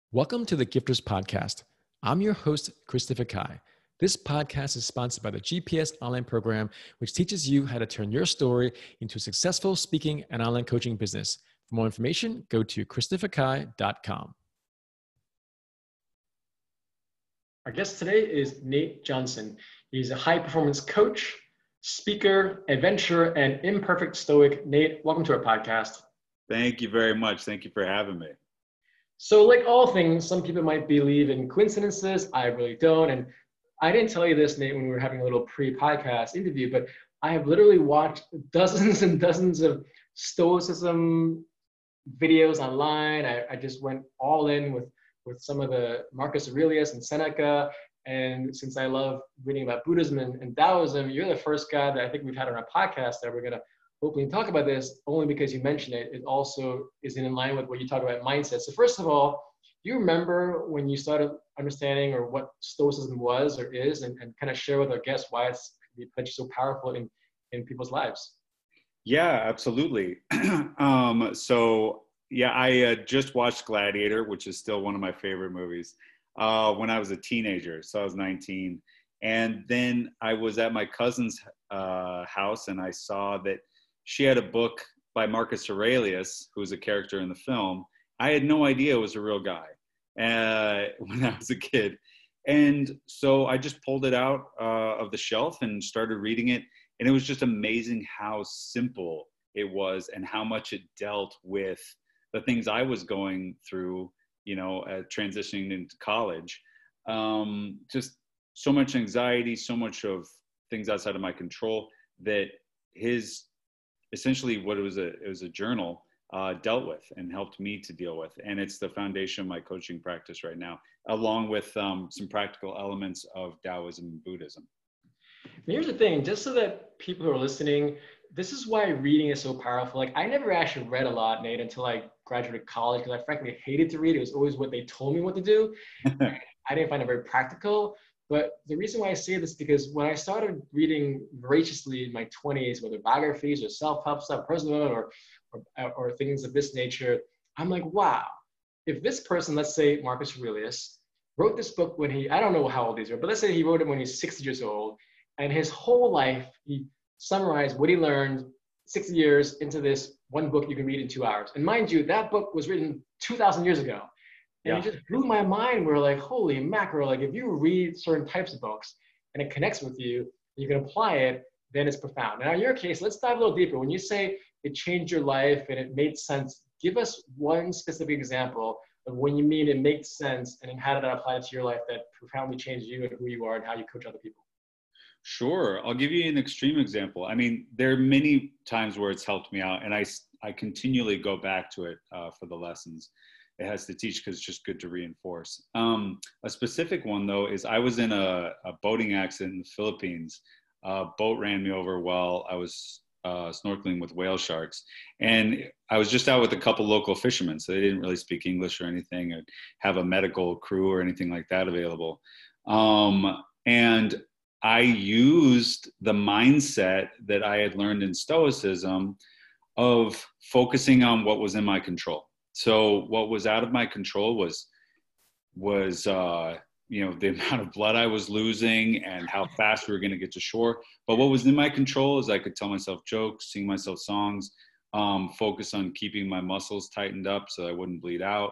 Welcome to the Gifters Podcast. I'm your host, Christopher Kai. This podcast is sponsored by the GPS Online Program, which teaches you how to turn your story into a successful speaking and online coaching business. For more information, go to christopherkai.com. Our guest today is Nate Johnson. He's a high-performance coach, speaker, adventurer, and imperfect stoic. Nate, welcome to our podcast. Thank you very much. Thank you for having me. So like all things, some people might believe in coincidences. I really don't. And I didn't tell you this, Nate, when we were having a little pre-podcast interview, but I have literally watched dozens and dozens of Stoicism videos online. I just went all in with some of the Marcus Aurelius and Seneca. And since I love reading about Buddhism and Taoism, you're the first guy that I think we've had on our podcast that we're going to hopefully talk about this, only because you mentioned it. It also is in line with what you talk about mindset. So first of all, do you remember when you started understanding or what Stoicism was or is, and kind of share with our guests why it's so powerful in people's lives? Yeah, absolutely. I just watched Gladiator, which is still one of my favorite movies, when I was a teenager. So I was 19. And then I was at my cousin's house, and I saw that she had a book by Marcus Aurelius, who was a character in the film. I had no idea it was a real guy when I was a kid. And so I just pulled it out of the shelf and started reading it. And it was just amazing how simple it was and how much it dealt with the things I was going through, transitioning into college. Just so much anxiety, so much of things outside of my control that his essentially what it was a journal dealt with and helped me to deal with. And it's the foundation of my coaching practice right now, along with some practical elements of Taoism and Buddhism. And here's the thing, just so that people who are listening, this is why reading is so powerful. Like I never actually read a lot, Nate, until I graduated college, because I frankly hated to read. It was always what they told me what to do. I didn't find it very practical. But the reason why I say this is because when I started reading voraciously in my 20s, whether biographies or self-help stuff, personal or things of this nature, I'm like, wow, if this person, let's say Marcus Aurelius, wrote this book when I don't know how old these are, but let's say he wrote it when he's 60 years old, and his whole life, he summarized what he learned 60 years into this one book you can read in 2 hours. And mind you, that book was written 2,000 years ago. And it just blew my mind. We're like, holy mackerel, like if you read certain types of books and it connects with you, you can apply it, then it's profound. Now in your case, let's dive a little deeper. When you say it changed your life and it made sense, give us one specific example of when you mean it makes sense and how did that apply to your life that profoundly changed you and who you are and how you coach other people. Sure. I'll give you an extreme example. I mean, there are many times where it's helped me out, and I continually go back to it for the lessons it has to teach, because it's just good to reinforce. A specific one, though, is I was in a boating accident in the Philippines. A boat ran me over while I was snorkeling with whale sharks. And I was just out with a couple local fishermen, so they didn't really speak English or anything, or have a medical crew or anything like that available. And I used the mindset that I had learned in Stoicism of focusing on what was in my control. So what was out of my control was the amount of blood I was losing and how fast we were going to get to shore. But what was in my control is I could tell myself jokes, sing myself songs, focus on keeping my muscles tightened up so I wouldn't bleed out.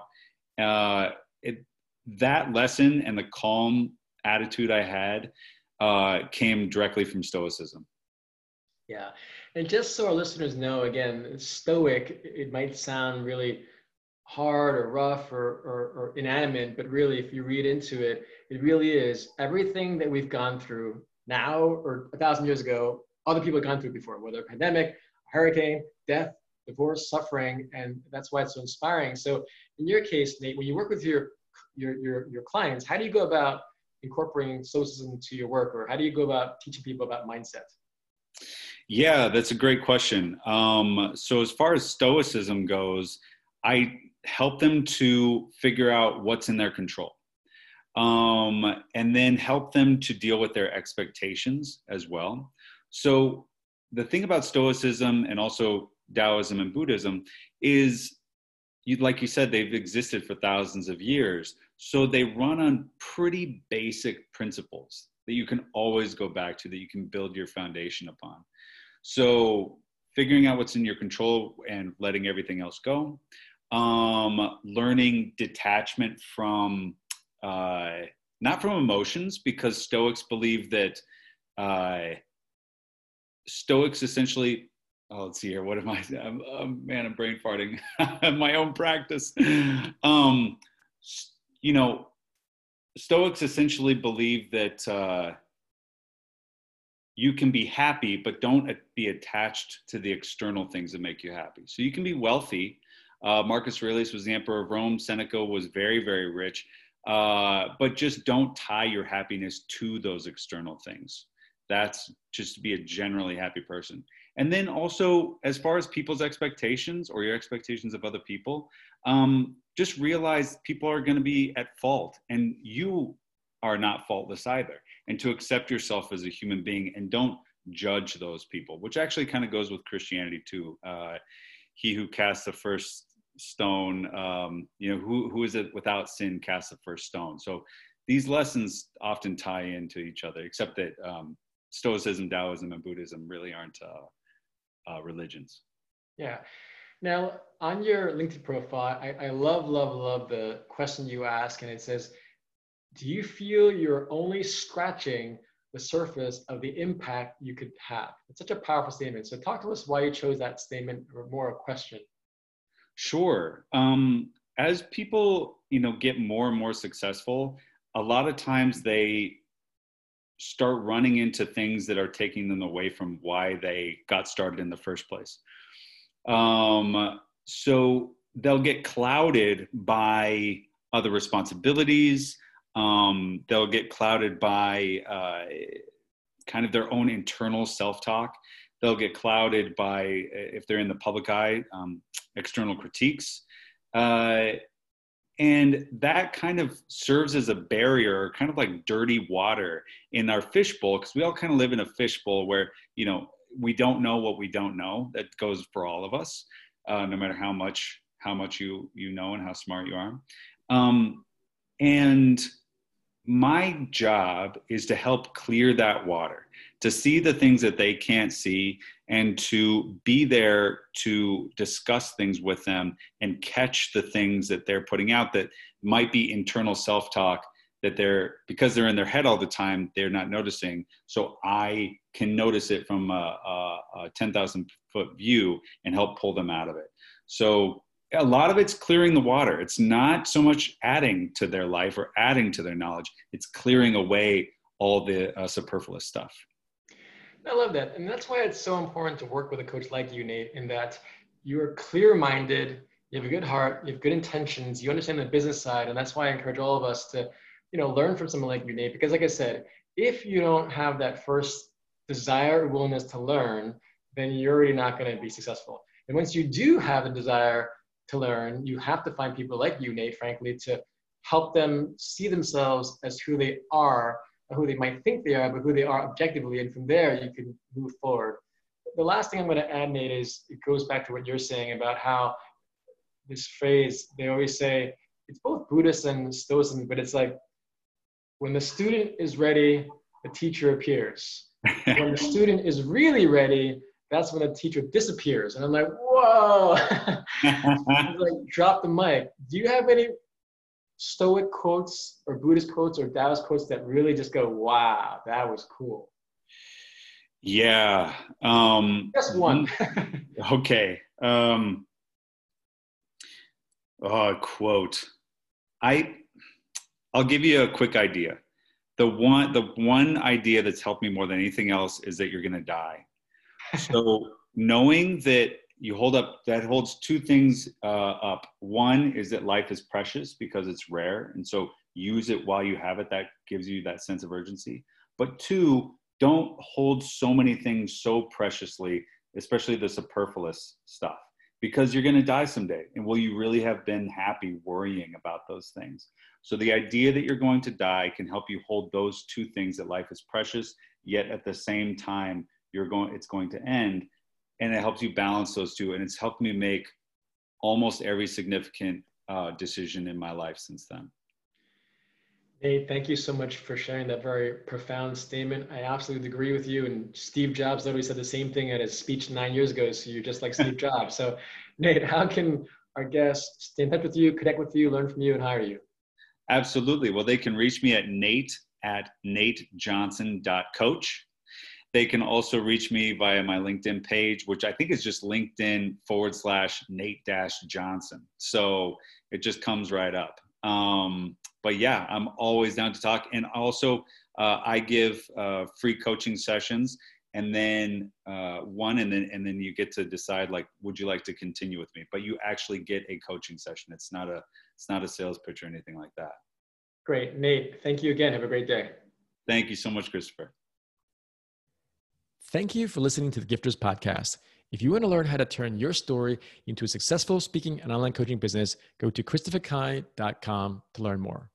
That lesson and the calm attitude I had came directly from Stoicism. Yeah. And just so our listeners know, again, Stoic, it might sound really hard or rough or inanimate, but really if you read into it, it really is everything that we've gone through now or 1,000 years ago, other people have gone through before, whether a pandemic, a hurricane, death, divorce, suffering, and that's why it's so inspiring. So in your case, Nate, when you work with your clients, how do you go about incorporating Stoicism into your work, or how do you go about teaching people about mindset? Yeah, that's a great question. So as far as Stoicism goes, I help them to figure out what's in their control, and then help them to deal with their expectations as well. So the thing about Stoicism and also Taoism and Buddhism is like you said, they've existed for thousands of years. So they run on pretty basic principles that you can always go back to, that you can build your foundation upon. So figuring out what's in your control and letting everything else go. Learning detachment from, not from emotions, because Stoics believe that Stoics essentially, oh, let's see here. What am I? Man, I'm brain farting. My own practice. You know, Stoics essentially believe that you can be happy, but don't be attached to the external things that make you happy. So you can be wealthy. Marcus Aurelius was the emperor of Rome. Seneca was very, very rich. But just don't tie your happiness to those external things. That's just to be a generally happy person. And then also, as far as people's expectations or your expectations of other people, just realize people are going to be at fault, and you are not faultless either. And to accept yourself as a human being and don't judge those people, which actually kind of goes with Christianity too. He who casts the first stone, who is it without sin casts the first stone. So these lessons often tie into each other, except that Stoicism, Taoism, and Buddhism really aren't religions. Yeah. Now, on your LinkedIn profile, I love the question you ask, and it says, do you feel you're only scratching the surface of the impact you could have? It's such a powerful statement. So talk to us why you chose that statement, or more a question. Sure. As people, get more and more successful, a lot of times they start running into things that are taking them away from why they got started in the first place. So they'll get clouded by other responsibilities. They'll get clouded by kind of their own internal self-talk. They'll get clouded by, if they're in the public eye, external critiques. And that kind of serves as a barrier, kind of like dirty water in our fishbowl, because we all kind of live in a fishbowl where, we don't know what we don't know. That goes for all of us, no matter how much you know and how smart you are. And my job is to help clear that water, to see the things that they can't see, and to be there to discuss things with them and catch the things that they're putting out that might be internal self-talk that because they're in their head all the time, they're not noticing. So I can notice it from a 10,000 foot view and help pull them out of it. So a lot of it's clearing the water. It's not so much adding to their life or adding to their knowledge. It's clearing away all the superfluous stuff. I love that. And that's why it's so important to work with a coach like you, Nate, in that you're clear-minded, you have a good heart, you have good intentions, you understand the business side. And that's why I encourage all of us to, learn from someone like you, Nate, because like I said, if you don't have that first desire or willingness to learn, then you're already not going to be successful. And once you do have the desire to learn, you have to find people like you, Nate, frankly, to help them see themselves as who they are, or who they might think they are, but who they are objectively. And from there, you can move forward. The last thing I'm going to add, Nate, is it goes back to what you're saying about how this phrase, they always say, it's both Buddhist and Stoicism, but it's like, when the student is ready, the teacher appears. When the student is really ready, that's when the teacher disappears. And I'm like, whoa, like, drop the mic. Do you have any Stoic quotes or Buddhist quotes or Taoist quotes that really just go, wow, that was cool? Yeah. Just one. Okay. Quote. I'll give you a quick idea. The one idea that's helped me more than anything else is that you're going to die. So knowing that that holds two things up. One is that life is precious because it's rare. And so use it while you have it. That gives you that sense of urgency. But two, don't hold so many things so preciously, especially the superfluous stuff, because you're going to die someday. And will you really have been happy worrying about those things? So the idea that you're going to die can help you hold those two things, that life is precious, yet at the same time, it's going to end. And it helps you balance those two. And it's helped me make almost every significant decision in my life since then. Nate, thank you so much for sharing that very profound statement. I absolutely agree with you. And Steve Jobs literally said the same thing at his speech 9 years ago. So you're just like Steve Jobs. So Nate, how can our guests stay in touch with you, connect with you, learn from you, and hire you? Absolutely. Well, they can reach me at natejohnson.coach. They can also reach me via my LinkedIn page, which I think is just LinkedIn/Nate-Johnson. So it just comes right up. But yeah, I'm always down to talk. And also, I give free coaching sessions, and then and then you get to decide, like, would you like to continue with me? But you actually get a coaching session. It's not a sales pitch or anything like that. Great, Nate. Thank you again. Have a great day. Thank you so much, Christopher. Thank you for listening to the Gifters Podcast. If you want to learn how to turn your story into a successful speaking and online coaching business, go to christopherkai.com to learn more.